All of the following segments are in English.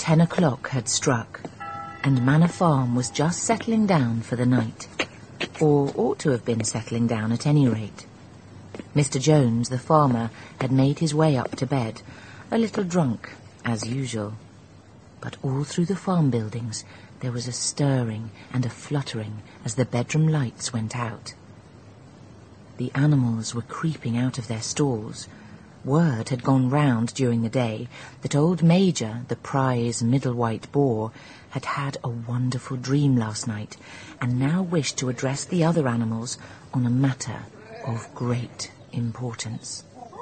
10 o'clock had struck, and Manor Farm was just settling down for the night, or ought to have been settling down at any rate. Mr. Jones, the farmer, had made his way up to bed, a little drunk, as usual. But all through the farm buildings there was a stirring and a fluttering as the bedroom lights went out. The animals were creeping out of their stalls. Word had gone round during the day that old Major, the prize middle white boar, had had a wonderful dream last night, and now wished to address the other animals on a matter of great importance.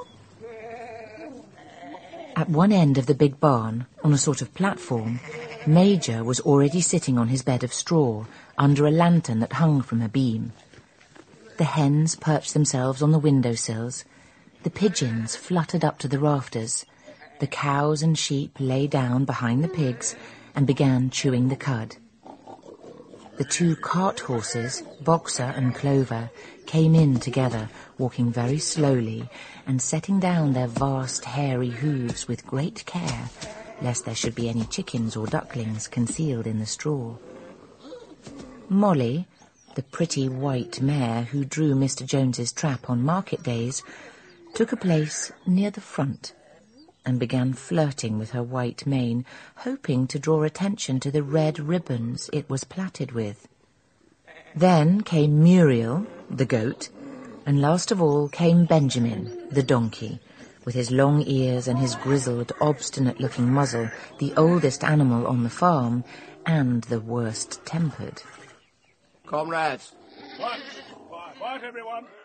At one end of the big barn, on a sort of platform, Major was already sitting on his bed of straw, under a lantern that hung from a beam. The hens perched themselves on the windowsills, the pigeons fluttered up to the rafters, the cows and sheep lay down behind the pigs and began chewing the cud. The 2 cart horses, Boxer and Clover, came in together, walking very slowly and setting down their vast hairy hooves with great care, lest there should be any chickens or ducklings concealed in the straw. Molly, the pretty white mare who drew Mr. Jones's trap on market days, took a place near the front and began flirting with her white mane, hoping to draw attention to the red ribbons it was plaited with. Then came Muriel, the goat, and last of all came Benjamin, the donkey, with his long ears and his grizzled, obstinate-looking muzzle, the oldest animal on the farm and the worst-tempered. Comrades! Quiet, everyone!